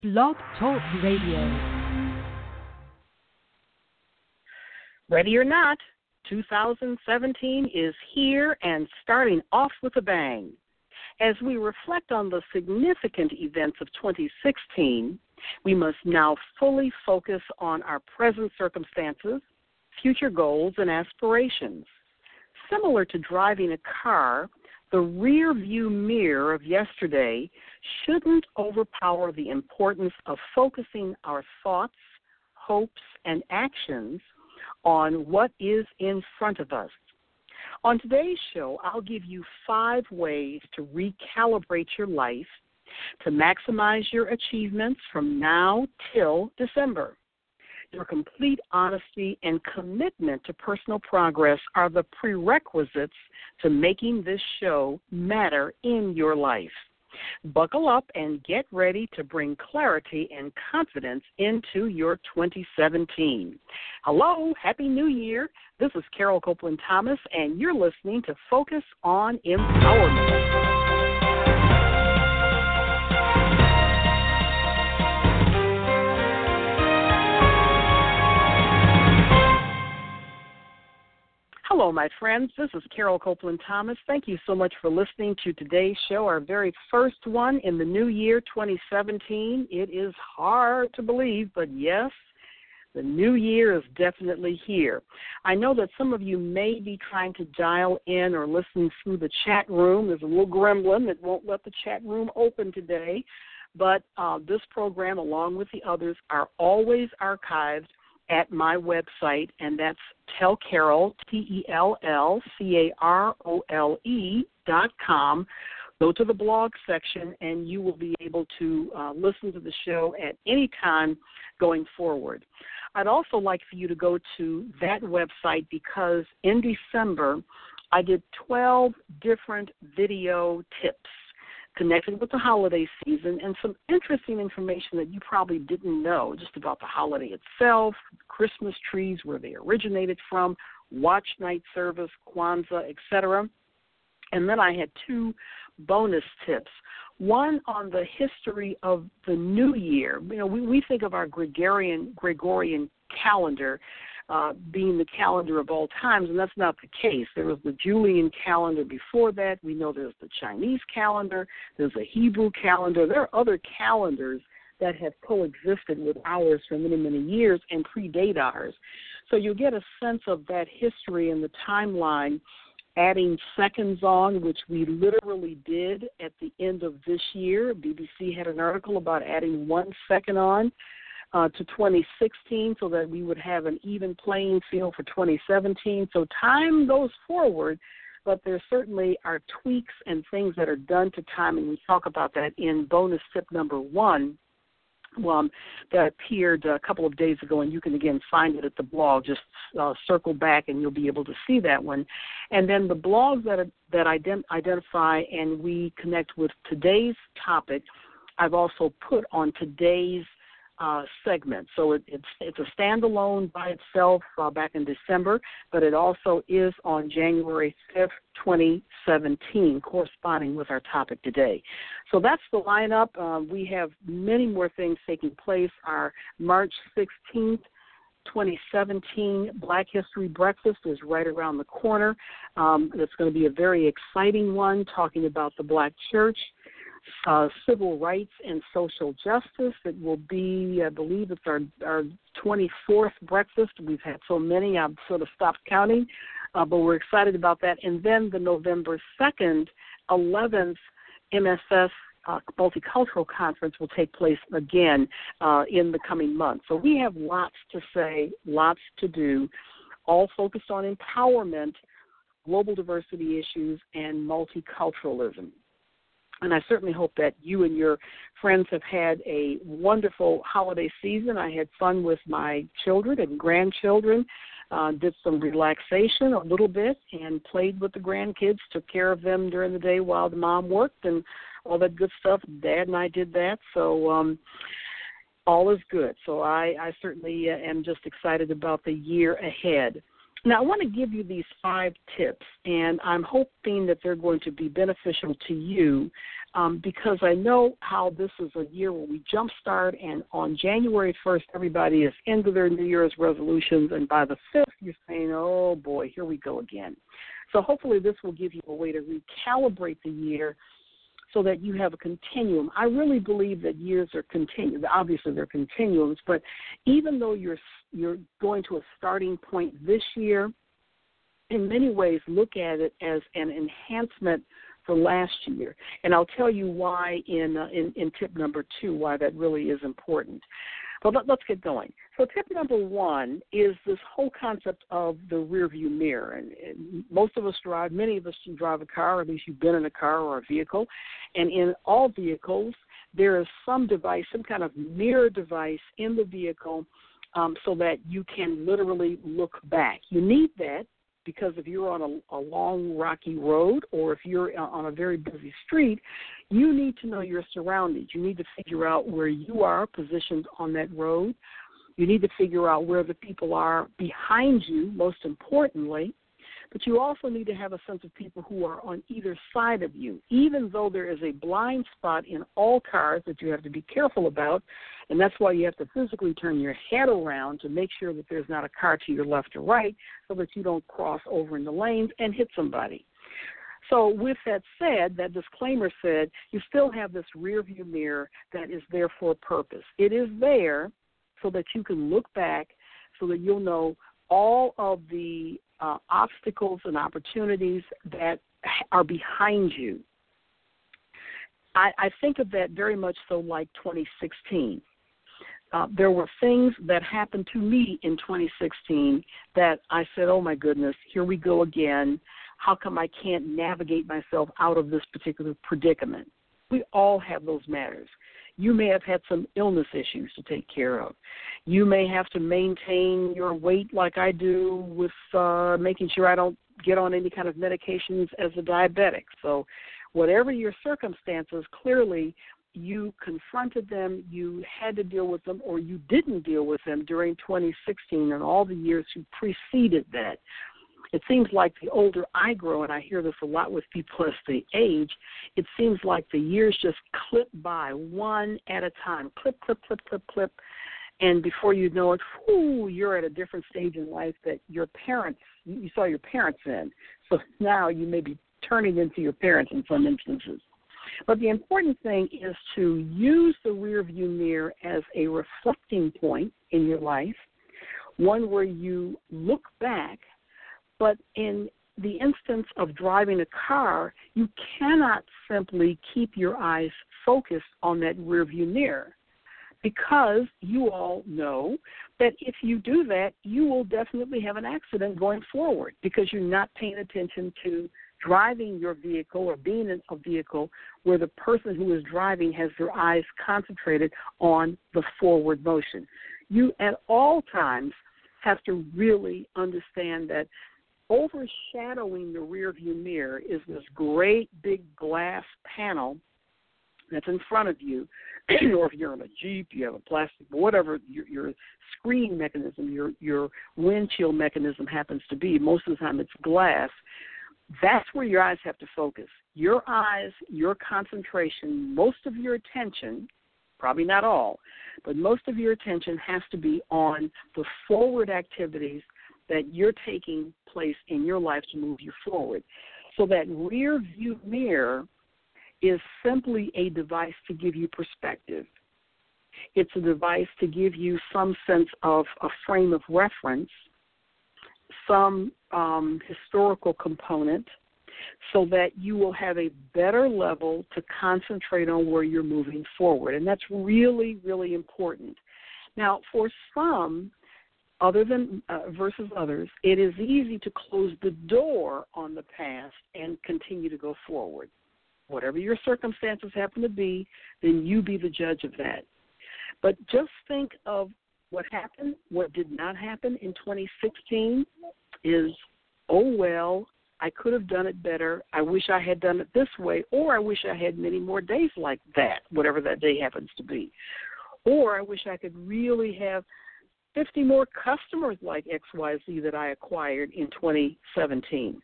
Blog Talk Radio. Ready or not, 2017 is here and starting off with a bang. As we reflect on the significant events of 2016, we must now fully focus on our present circumstances, future goals, and aspirations. Similar to driving a car, the rear view mirror of yesterday shouldn't overpower the importance of focusing our thoughts, hopes, and actions on what is in front of us. On today's show, I'll give you 5 ways to recalibrate your life to maximize your achievements from now till December. Your complete honesty and commitment to personal progress are the prerequisites to making this show matter in your life. Buckle up and get ready to bring clarity and confidence into your 2017. Hello, Happy New Year. This is Carol Copeland Thomas, and you're listening to Focus on Empowerment. Hello, my friends. This is Carol Copeland Thomas. Thank you so much for listening to today's show, our very first one in the new year, 2017. It is hard to believe, but yes, the new year is definitely here. I know that some of you may be trying to dial in or listen through the chat room. There's a little gremlin that won't let the chat room open today, but this program, along with the others, are always archived at my website, and that's tellcarole, TELLCAROLE.com. Go to the blog section, and you will be able to listen to the show at any time going forward. I'd also like for you to go to that website because in December, I did 12 different video tips connected with the holiday season and some interesting information that you probably didn't know just about the holiday itself, Christmas trees, where they originated from, watch night service, Kwanzaa, etc. And then I had 2 bonus tips. One on the history of the new year. You know, we think of our Gregorian calendar being the calendar of all times, and that's not the case. There was the Julian calendar before that. We know there's the Chinese calendar. There's a Hebrew calendar. There are other calendars that have coexisted with ours for many, many years and predate ours. So you get a sense of that history and the timeline, adding seconds on, which we literally did at the end of this year. BBC had an article about adding 1 second on to 2016 so that we would have an even playing field for 2017. So time goes forward, but there certainly are tweaks and things that are done to time, and we talk about that in bonus tip number 1 that appeared a couple of days ago, and you can, again, find it at the blog. Just circle back, and you'll be able to see that one. And then the blogs that identify and we connect with today's topic, I've also put on today's segment. So it's a standalone by itself back in December, but it also is on January 5th, 2017, corresponding with our topic today. So that's the lineup. We have many more things taking place. Our March 16th, 2017 Black History Breakfast is right around the corner. It's going to be a very exciting one, talking about the Black church, civil rights and social justice. It will be, I believe it's our 24th breakfast. We've had so many, I've sort of stopped counting, but we're excited about that. And then the November 2nd, 11th MSS Multicultural Conference will take place again in the coming months. So we have lots to say, lots to do, all focused on empowerment, global diversity issues, and multiculturalism. And I certainly hope that you and your friends have had a wonderful holiday season. I had fun with my children and grandchildren, did some relaxation a little bit, and played with the grandkids, took care of them during the day while the mom worked and all that good stuff. Dad and I did that. So all is good. So I certainly am just excited about the year ahead. Now, I want to give you these 5 tips, and I'm hoping that they're going to be beneficial to you because I know how this is a year where we jumpstart, and on January 1st, everybody is into their New Year's resolutions, and by the 5th, you're saying, oh, boy, here we go again. So hopefully this will give you a way to recalibrate the year so that you have a continuum. I really believe that years are continuum. Obviously, they're continuums, but even though you're going to a starting point this year, in many ways look at it as an enhancement for last year. And I'll tell you why in tip number 2, why that really is important. But let's get going. So tip number 1 is this whole concept of the rearview mirror. And most of us many of us drive a car, or at least you've been in a car or a vehicle. And in all vehicles, there is some device, some kind of mirror device in the vehicle so that you can literally look back. You need that because if you're on a long, rocky road, or if you're on a very busy street, you need to know your surroundings. You need to figure out where you are positioned on that road. You need to figure out where the people are behind you, most importantly. But you also need to have a sense of people who are on either side of you, even though there is a blind spot in all cars that you have to be careful about, and that's why you have to physically turn your head around to make sure that there's not a car to your left or right so that you don't cross over in the lanes and hit somebody. So with that said, that disclaimer said, you still have this rearview mirror that is there for a purpose. It is there so that you can look back so that you'll know all of the obstacles and opportunities that are behind you. I think of that very much so like 2016. There were things that happened to me in 2016 that I said, oh, my goodness, here we go again. How come I can't navigate myself out of this particular predicament? We all have those matters. You may have had some illness issues to take care of. You may have to maintain your weight like I do with making sure I don't get on any kind of medications as a diabetic. So whatever your circumstances, clearly you confronted them, you had to deal with them, or you didn't deal with them during 2016 and all the years who preceded that. It seems like the older I grow, and I hear this a lot with people as they age, it seems like the years just clip by one at a time, clip, clip, clip, clip, clip, and before you know it, you're at a different stage in life that you saw your parents in. So now you may be turning into your parents in some instances. But the important thing is to use the rearview mirror as a reflecting point in your life, one where you look back. But in the instance of driving a car, you cannot simply keep your eyes focused on that rearview mirror because you all know that if you do that, you will definitely have an accident going forward because you're not paying attention to driving your vehicle or being in a vehicle where the person who is driving has their eyes concentrated on the forward motion. You at all times have to really understand that overshadowing the rearview mirror is this great big glass panel that's in front of you, or if you're in a Jeep, you have a plastic, whatever your screen mechanism, your windshield mechanism happens to be. Most of the time it's glass. That's where your eyes have to focus. Your eyes, your concentration, most of your attention, probably not all, but most of your attention has to be on the forward activities that you're taking place in your life to move you forward. So that rear view mirror is simply a device to give you perspective. It's a device to give you some sense of a frame of reference, some historical component, so that you will have a better level to concentrate on where you're moving forward. And that's really, really important. Now, for some, other than versus others, it is easy to close the door on the past and continue to go forward. Whatever your circumstances happen to be, then you be the judge of that. But just think of what happened, what did not happen in 2016 is, oh, well, I could have done it better. I wish I had done it this way, or I wish I had many more days like that, whatever that day happens to be. Or I wish I could really have 50 more customers like XYZ that I acquired in 2017.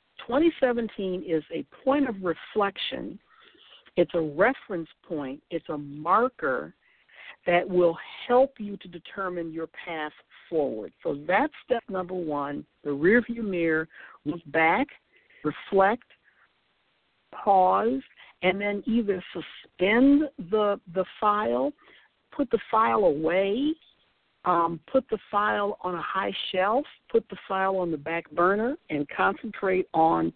2017 is a point of reflection. It's a reference point. It's a marker that will help you to determine your path forward. So that's step number one, the rearview mirror. Look back, reflect, pause, and then either suspend the file, put the file away, put the file on a high shelf, put the file on the back burner, and concentrate on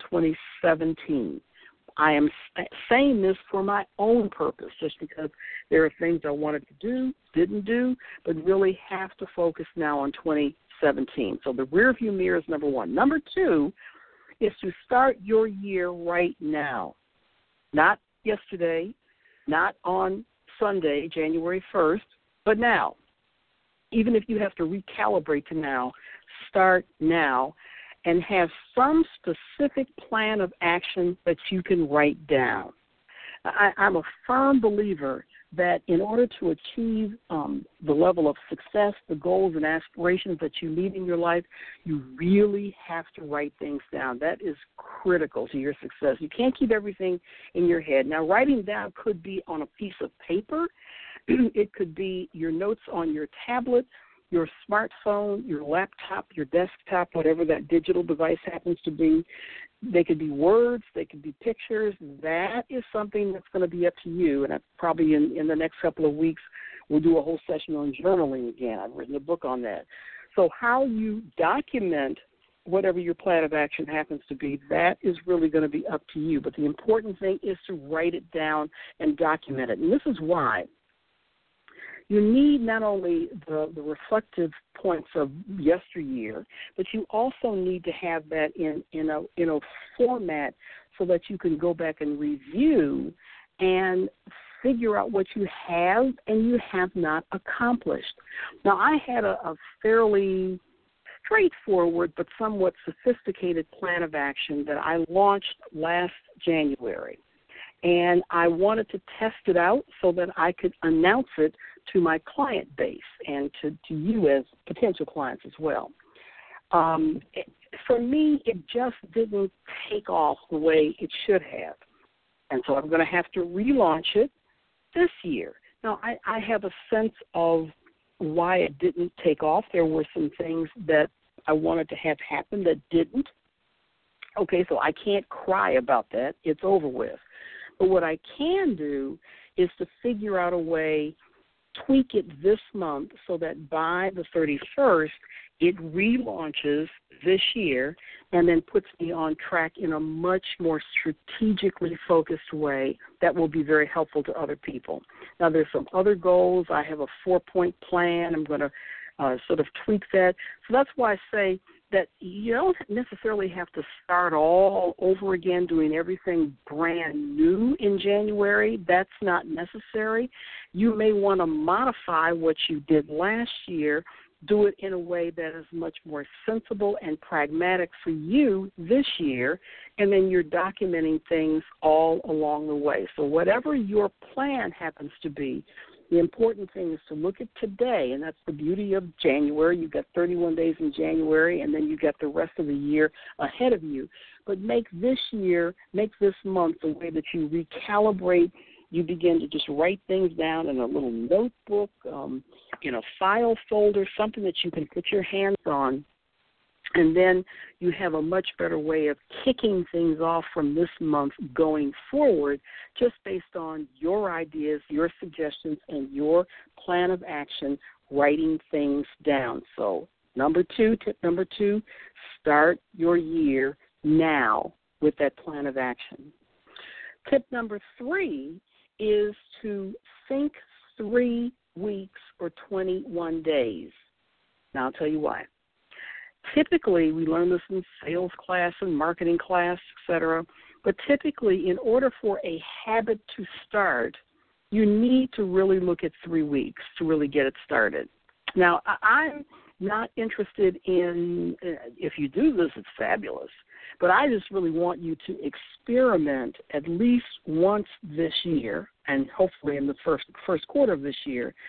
2017. I am saying this for my own purpose, just because there are things I wanted to do, didn't do, but really have to focus now on 2017. So the rearview mirror is number one. Number two is to start your year right now, not yesterday, not on Sunday, January 1st, but now. Even if you have to recalibrate to now, start now and have some specific plan of action that you can write down. I'm a firm believer that in order to achieve the level of success, the goals and aspirations that you need in your life, you really have to write things down. That is critical to your success. You can't keep everything in your head. Now, writing down could be on a piece of paper. It could be your notes on your tablet, your smartphone, your laptop, your desktop, whatever that digital device happens to be. They could be words, they could be pictures. That is something that's going to be up to you, and probably in the next couple of weeks we'll do a whole session on journaling again. I've written a book on that. So how you document whatever your plan of action happens to be, that is really going to be up to you. But the important thing is to write it down and document it. And this is why. You need not only the reflective points of yesteryear, but you also need to have that in a format so that you can go back and review and figure out what you have and you have not accomplished. Now, I had a fairly straightforward but somewhat sophisticated plan of action that I launched last January. And I wanted to test it out so that I could announce it to my client base and to you as potential clients as well. For me, it just didn't take off the way it should have. And so I'm going to have to relaunch it this year. Now, I have a sense of why it didn't take off. There were some things that I wanted to have happen that didn't. Okay, so I can't cry about that. It's over with. But what I can do is to figure out a way, tweak it this month so that by the 31st, it relaunches this year and then puts me on track in a much more strategically focused way that will be very helpful to other people. Now, there's some other goals. I have a 4-point plan. I'm going to sort of tweak that. So that's why I say that you don't necessarily have to start all over again doing everything brand new in January. That's not necessary. You may want to modify what you did last year, do it in a way that is much more sensible and pragmatic for you this year, and then you're documenting things all along the way. So whatever your plan happens to be, the important thing is to look at today, and that's the beauty of January. You've got 31 days in January, and then you've got the rest of the year ahead of you. But make this month the way that you recalibrate. You begin to just write things down in a little notebook, in a file folder, something that you can put your hands on. And then you have a much better way of kicking things off from this month going forward, just based on your ideas, your suggestions, and your plan of action, writing things down. So tip number two, start your year now with that plan of action. Tip number 3 is to think 3 weeks or 21 days. Now I'll tell you why. Typically, we learn this in sales class and marketing class, et cetera, but typically in order for a habit to start, you need to really look at 3 weeks to really get it started. Now, I'm not interested in, if you do this, it's fabulous, but I just really want you to experiment at least once this year, and hopefully in the first quarter of this year,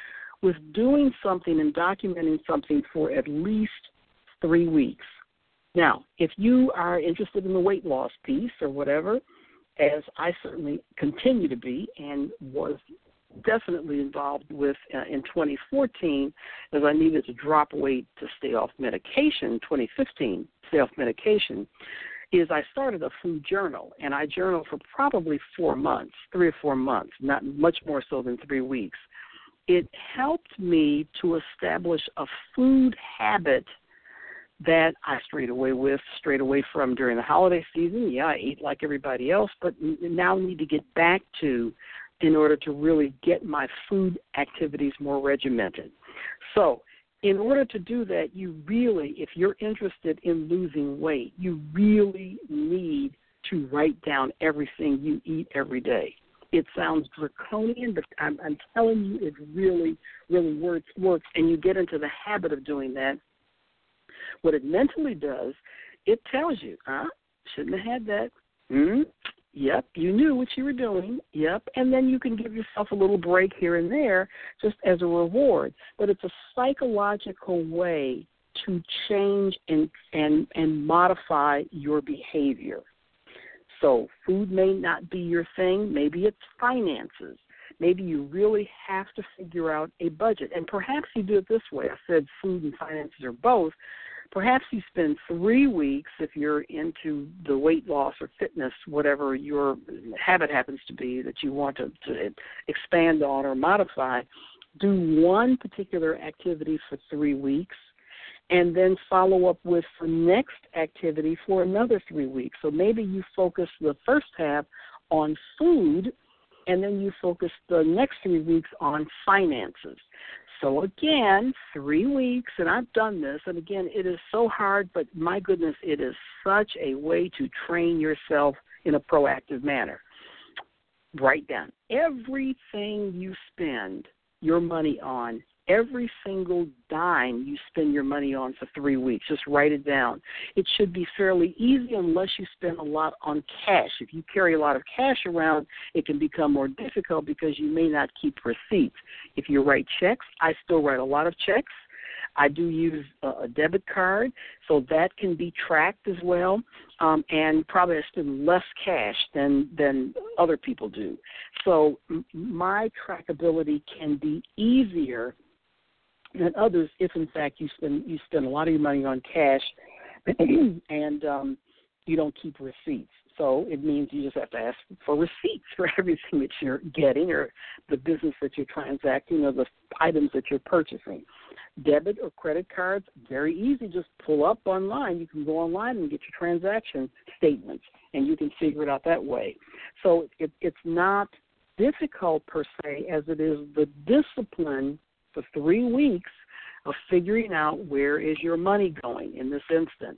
with doing something and documenting something for at least 3 weeks. Now, if you are interested in the weight loss piece or whatever, as I certainly continue to be and was definitely involved with in 2014, as I needed to drop weight to stay off medication, 2015, stay off medication, is I started a food journal, and I journaled for probably 4 months, 3 or 4 months, not much more so than 3 weeks. It helped me to establish a food habit that I strayed away from during the holiday season. Yeah, I ate like everybody else, but now need to get back to in order to really get my food activities more regimented. So in order to do that, you really, if you're interested in losing weight, you really need to write down everything you eat every day. It sounds draconian, but I'm telling you it really, really works, and you get into the habit of doing that. What it mentally does, it tells you, shouldn't have had that. Yep, you knew what you were doing. Yep, and then you can give yourself a little break here and there just as a reward. But it's a psychological way to change and modify your behavior. So food may not be your thing. Maybe it's finances. Maybe you really have to figure out a budget. And perhaps you do it this way. I said food and finances are both. Perhaps you spend 3 weeks, if you're into the weight loss or fitness, whatever your habit happens to be that you want to expand on or modify, do one particular activity for 3 weeks, and then follow up with the next activity for another 3 weeks. So maybe you focus the first half on food, and then you focus the next 3 weeks on finances. So again, 3 weeks, and I've done this, and again, it is so hard, but my goodness, it is such a way to train yourself in a proactive manner. Write down everything you spend your money on, every single dime you spend your money on for 3 weeks. Just write it down. It should be fairly easy unless you spend a lot on cash. If you carry a lot of cash around, it can become more difficult because you may not keep receipts. If you write checks, I still write a lot of checks. I do use a debit card, so that can be tracked as well, and probably I spend less cash than other people do. So my trackability can be easier than others if, in fact, you spend a lot of your money on cash and you don't keep receipts. So it means you just have to ask for receipts for everything that you're getting or the business that you're transacting or the items that you're purchasing. Debit or credit cards, very easy. Just pull up online. You can go online and get your transaction statements, and you can figure it out that way. So it's not difficult per se as it is the discipline for 3 weeks of figuring out where is your money going in this instance.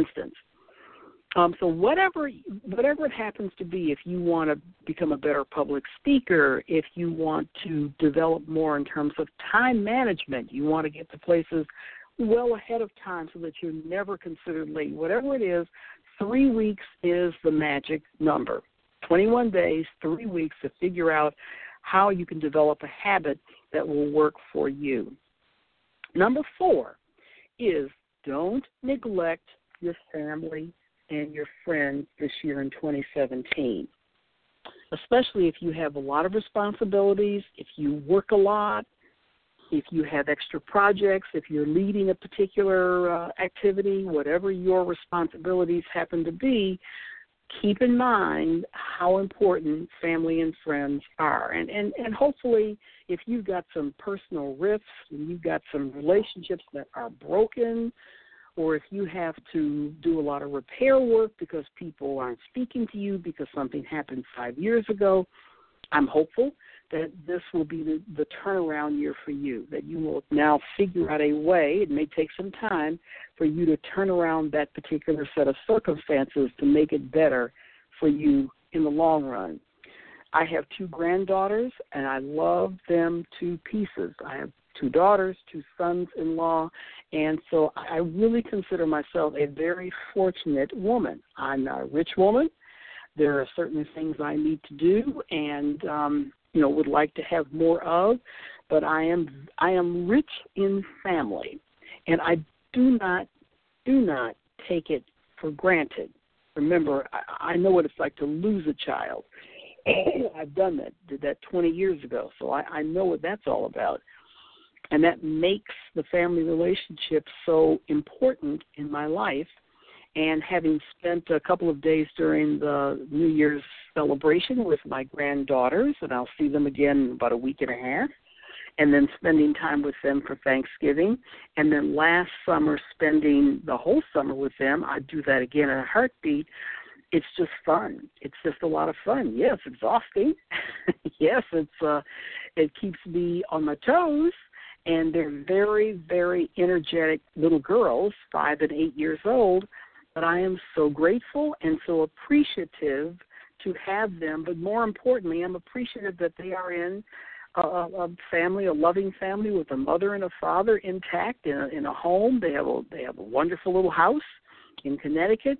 So whatever it happens to be, if you want to become a better public speaker, if you want to develop more in terms of time management, you want to get to places well ahead of time so that you're never considered late. Whatever it is, 3 weeks is the magic number. 21 days, 3 weeks to figure out how you can develop a habit that will work for you. Number 4 is don't neglect your family and your friends this year in 2017, especially if you have a lot of responsibilities, if you work a lot, if you have extra projects, if you're leading a particular activity, whatever your responsibilities happen to be, keep in mind how important family and friends are. And hopefully if you've got some personal rifts and you've got some relationships that are broken, or if you have to do a lot of repair work because people aren't speaking to you because something happened 5 years ago, I'm hopeful that this will be the turnaround year for you, that you will now figure out a way, it may take some time, for you to turn around that particular set of circumstances to make it better for you in the long run. I have 2 granddaughters, and I love them to pieces. I have 2 daughters, 2 sons-in-law, and so I really consider myself a very fortunate woman. I'm not a rich woman. There are certain things I need to do and, would like to have more of, but I am rich in family, and I do not take it for granted. Remember, I know what it's like to lose a child. I've done that, did that 20 years ago, so I know what that's all about. And that makes the family relationship so important in my life. And having spent a couple of days during the New Year's celebration with my granddaughters, and I'll see them again in about a week and a half, and then spending time with them for Thanksgiving, and then last summer spending the whole summer with them, I'd do that again in a heartbeat. It's just fun. It's just a lot of fun. Yes, exhausting. Yes, it keeps me on my toes, and they're very, very energetic little girls, 5 and 8 years old, but I am so grateful and so appreciative to have them. But more importantly, I'm appreciative that they are in a family, a loving family with a mother and a father intact in a home. They have a wonderful little house in Connecticut,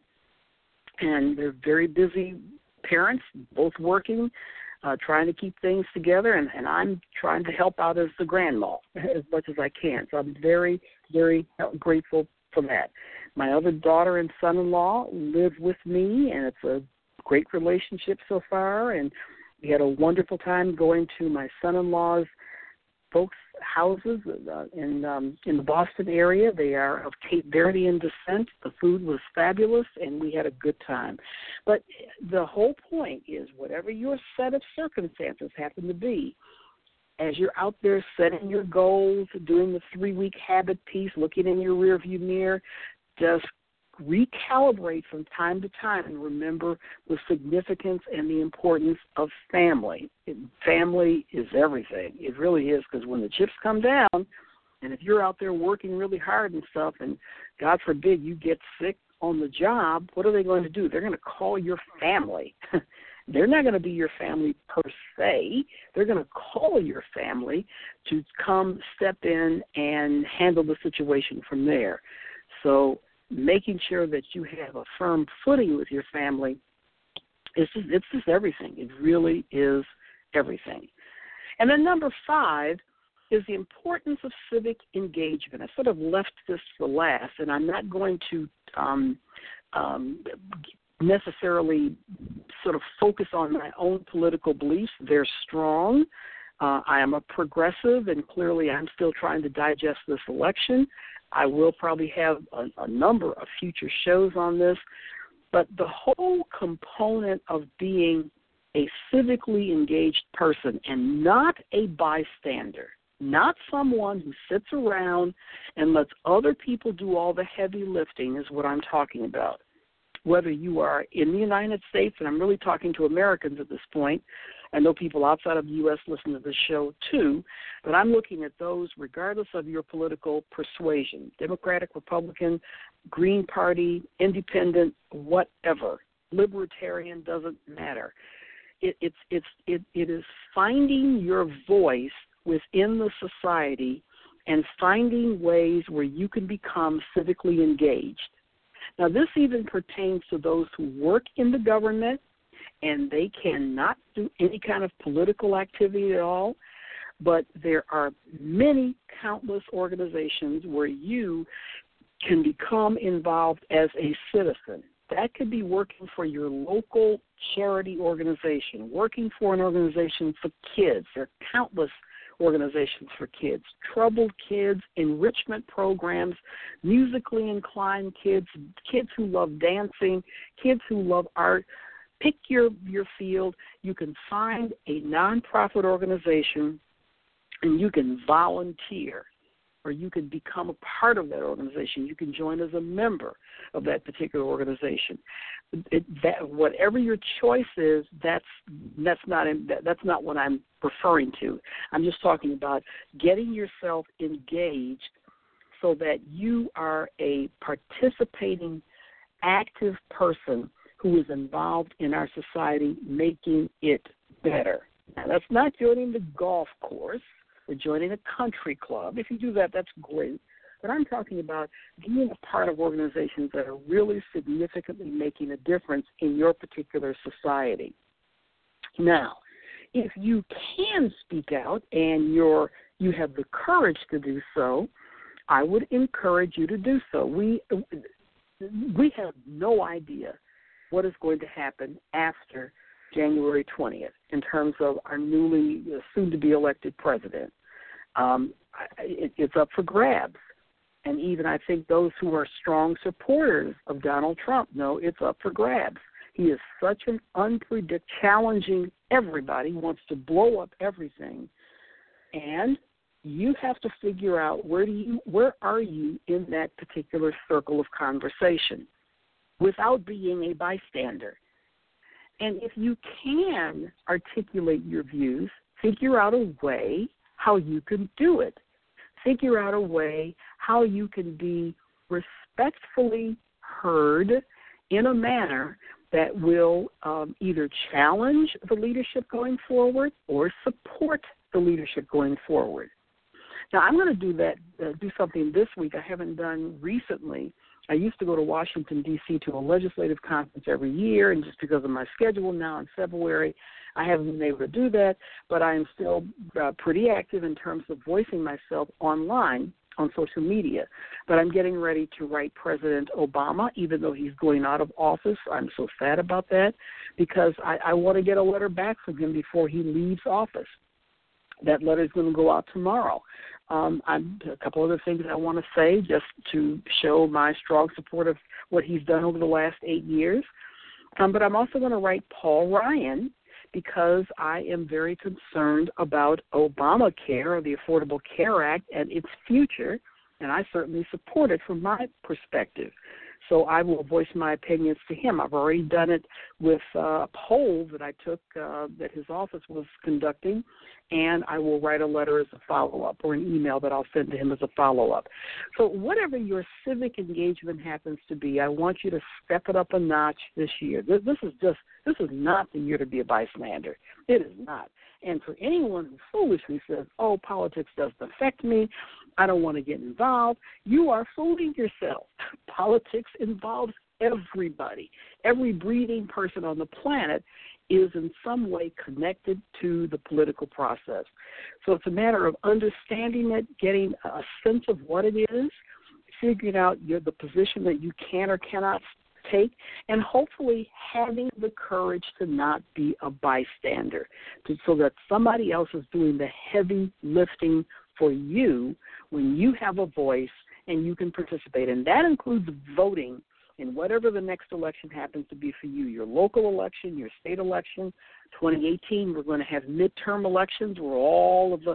and they're very busy parents, both working, trying to keep things together, and I'm trying to help out as the grandma as much as I can. So I'm very, very grateful for that. My other daughter and son-in-law live with me, and it's a great relationship so far, and we had a wonderful time going to my son-in-law's folks' houses in the Boston area. They are of Cape Verdean descent. The food was fabulous, and we had a good time. But the whole point is, whatever your set of circumstances happen to be, as you're out there setting your goals, doing the 3-week habit piece, looking in your rearview mirror, just recalibrate from time to time and remember the significance and the importance of family. Family is everything. It really is, because when the chips come down, and if you're out there working really hard and stuff, and God forbid you get sick on the job, what are they going to do? They're going to call your family. They're not going to be your family per se. They're going to call your family to come step in and handle the situation from there. So making sure that you have a firm footing with your family, it's just everything. It really is everything. And then number 5 is the importance of civic engagement. I sort of left this for last, and I'm not going to necessarily sort of focus on my own political beliefs. They're strong. I am a progressive, and clearly I'm still trying to digest this election. I will probably have a number of future shows on this, but the whole component of being a civically engaged person and not a bystander, not someone who sits around and lets other people do all the heavy lifting, is what I'm talking about. Whether you are in the United States, and I'm really talking to Americans at this point, I know people outside of the U.S. listen to this show too, but I'm looking at those regardless of your political persuasion, Democratic, Republican, Green Party, Independent, whatever, Libertarian, doesn't matter. It is finding your voice within the society and finding ways where you can become civically engaged. Now, this even pertains to those who work in the government, and they cannot do any kind of political activity at all, but there are many, countless organizations where you can become involved as a citizen. That could be working for your local charity organization, working for an organization for kids. There are countless organizations for kids, troubled kids, enrichment programs, musically inclined kids, kids who love dancing, kids who love art. Pick your field. You can find a nonprofit organization and you can volunteer, or you can become a part of that organization. You can join as a member of that particular organization. Whatever your choice is, that's not what I'm referring to. I'm just talking about getting yourself engaged so that you are a participating, active person who is involved in our society, making it better. Now, that's not joining the golf course or joining a country club. If you do that, that's great. But I'm talking about being a part of organizations that are really significantly making a difference in your particular society. Now, if you can speak out and you're you have the courage to do so, I would encourage you to do so. We have no idea what is going to happen after January 20th in terms of our newly soon-to-be elected president. It's up for grabs. And even I think those who are strong supporters of Donald Trump know it's up for grabs. He is such an unpredictable, challenging everybody, wants to blow up everything. And you have to figure out where are you in that particular circle of conversation without being a bystander. And if you can articulate your views, figure out a way how you can do it. Figure out a way how you can be respectfully heard in a manner that will either challenge the leadership going forward or support the leadership going forward. Now, I'm going to do something this week I haven't done recently. I used to go to Washington, D.C. to a legislative conference every year, and just because of my schedule now in February, I haven't been able to do that, but I am still pretty active in terms of voicing myself online on social media. But I'm getting ready to write President Obama, even though he's going out of office. I'm so sad about that because I want to get a letter back from him before he leaves office. That letter is going to go out tomorrow. A couple other things I want to say just to show my strong support of what he's done over the last 8 years. But I'm also going to write Paul Ryan because I am very concerned about Obamacare, or the Affordable Care Act, and its future, and I certainly support it from my perspective. So I will voice my opinions to him. I've already done it with a poll that I took that his office was conducting, and I will write a letter as a follow-up or an email that I'll send to him as a follow-up. So whatever your civic engagement happens to be, I want you to step it up a notch this year. This is not the year to be a bystander. It is not. And for anyone who foolishly says, oh, politics doesn't affect me, I don't want to get involved, you are fooling yourself. Politics involves everybody. Every breathing person on the planet is in some way connected to the political process. So it's a matter of understanding it, getting a sense of what it is, figuring out the position that you can or cannot take, and hopefully having the courage to not be a bystander, so that somebody else is doing the heavy lifting for you when you have a voice and you can participate. And that includes voting in whatever the next election happens to be for you, your local election, your state election. 2018, we're going to have midterm elections where all of the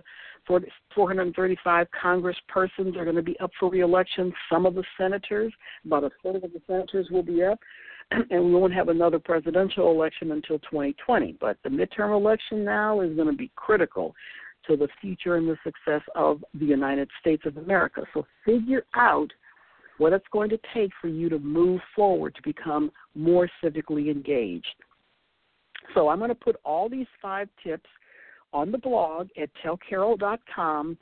435 congresspersons are going to be up for re-election. Some of the senators, about a third of the senators will be up. And we won't have another presidential election until 2020. But the midterm election now is going to be critical to the future and the success of the United States of America. So figure out what it's going to take for you to move forward to become more civically engaged. So I'm going to put all these 5 tips on the blog at tellcarole.com,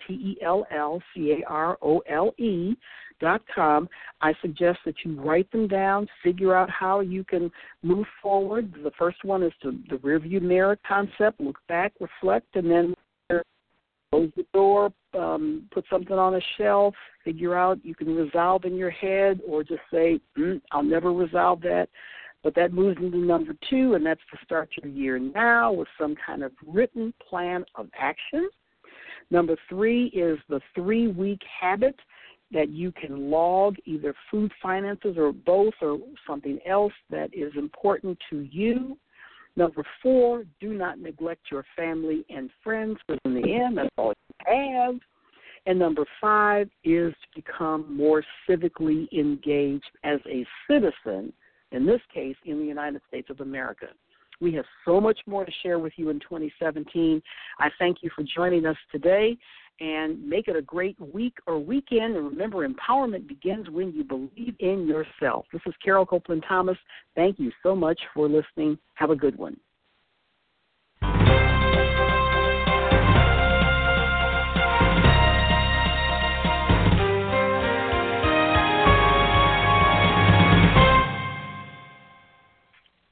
TELLCAROLE.com. I suggest that you write them down, figure out how you can move forward. The first one is the rearview mirror concept, look back, reflect, and then close the door, put something on a shelf, figure out you can resolve in your head or just say, I'll never resolve that. But that moves into number 2, and that's to start your year now with some kind of written plan of action. Number 3 is the 3-week habit that you can log either food finances or both or something else that is important to you. Number 4, do not neglect your family and friends, because in the end, that's all you have. And number 5 is to become more civically engaged as a citizen, in this case, in the United States of America. We have so much more to share with you in 2017. I thank you for joining us today, and make it a great week or weekend. And remember, empowerment begins when you believe in yourself. This is Carole Copeland Thomas. Thank you so much for listening. Have a good one.